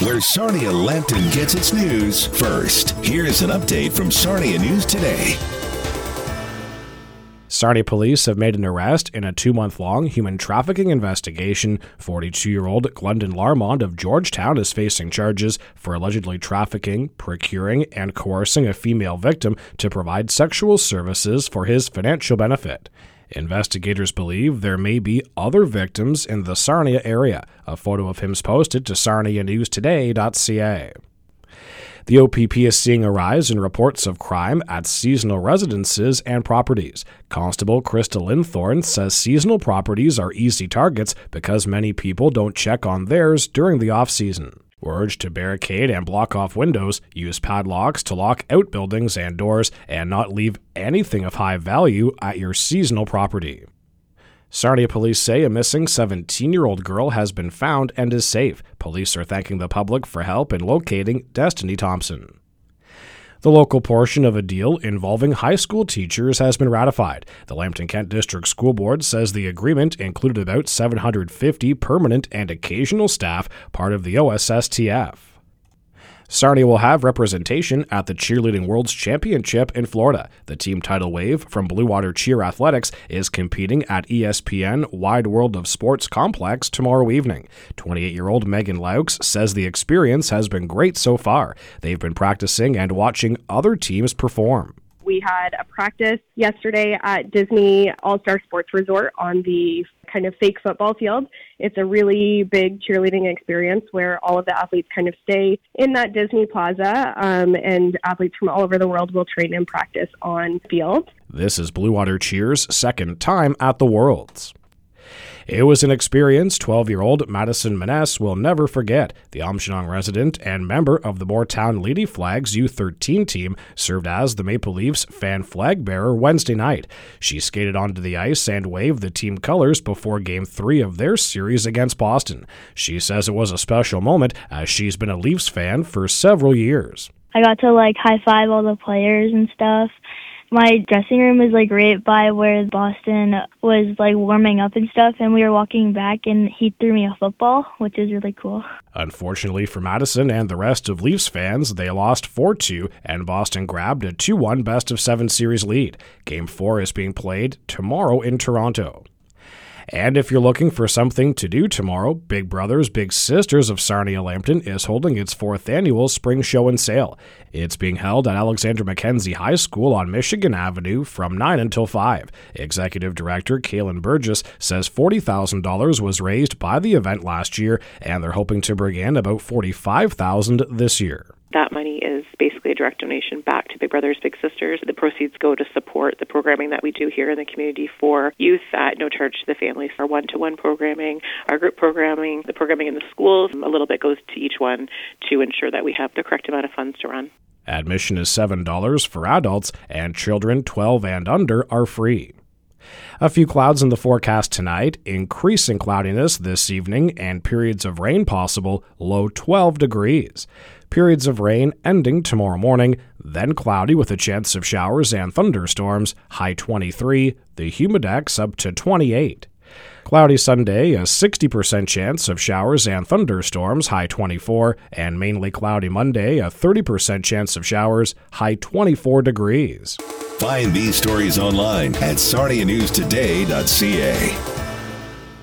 where Sarnia Lambton gets its news first. Here's an update from Sarnia News Today. Sarnia police have made an arrest in a 2-month-long human trafficking investigation. 42-year-old Glendon Larmond of Georgetown is facing charges for allegedly trafficking, procuring, and coercing a female victim to provide sexual services for his financial benefit. Investigators believe there may be other victims in the Sarnia area. A photo of him is posted to sarnianewstoday.ca. The OPP is seeing a rise in reports of crime at seasonal residences and properties. Constable Krista Linthorne says seasonal properties are easy targets because many people don't check on theirs during the off-season. We're urged to barricade and block off windows, use padlocks to lock outbuildings and doors, and not leave anything of high value at your seasonal property. Sarnia police say a missing 17-year-old girl has been found and is safe. Police are thanking the public for help in locating Destiny Thompson. The local portion of a deal involving high school teachers has been ratified. The Lambton Kent District School Board says the agreement included about 750 permanent and occasional staff, part of the OSSTF. Sarnia will have representation at the Cheerleading World's Championship in Florida. The team Tidal Wave from Blue Water Cheer Athletics is competing at ESPN Wide World of Sports Complex tomorrow evening. 28-year-old Megan Laux says the experience has been great so far. They've been practicing and watching other teams perform. We had a practice yesterday at Disney All-Star Sports Resort on the kind of fake football field. It's a really big cheerleading experience where all of the athletes kind of stay in that Disney Plaza, and athletes from all over the world will train and practice on field. This is Blue Water Cheer's second time at the Worlds. It was an experience 12-year-old Madison Maness will never forget. The Amshinong resident and member of the Moortown Lady Flags U13 team served as the Maple Leafs fan flag bearer Wednesday night. She skated onto the ice and waved the team colors before Game 3 of their series against Boston. She says it was a special moment as she's been a Leafs fan for several years. I got to high-five all the players and stuff. My dressing room was right by where Boston was warming up and stuff, and we were walking back and he threw me a football, which is really cool. Unfortunately for Madison and the rest of Leafs fans, they lost 4-2 and Boston grabbed a 2-1 best-of-7 series lead. Game 4 is being played tomorrow in Toronto. And if you're looking for something to do tomorrow, Big Brothers Big Sisters of Sarnia Lambton is holding its 4th annual spring show and sale. It's being held at Alexander Mackenzie High School on Michigan Avenue from 9 until 5. Executive Director Kaylin Burgess says $40,000 was raised by the event last year, and they're hoping to bring in about $45,000 this year. That money is basically a direct donation back to Big Brothers Big Sisters. The proceeds go to support the programming that we do here in the community for youth at no charge to the families. Our one-to-one programming, our group programming, the programming in the schools, a little bit goes to each one to ensure that we have the correct amount of funds to run. Admission is $7 for adults, and children 12 and under are free. A few clouds in the forecast tonight, increasing cloudiness this evening, and periods of rain possible, low 12 degrees. Periods of rain ending tomorrow morning, then cloudy with a chance of showers and thunderstorms, high 23, the humidex up to 28. Cloudy Sunday, a 60% chance of showers and thunderstorms, high 24, and mainly cloudy Monday, a 30% chance of showers, high 24 degrees. Find these stories online at sarnianewstoday.ca.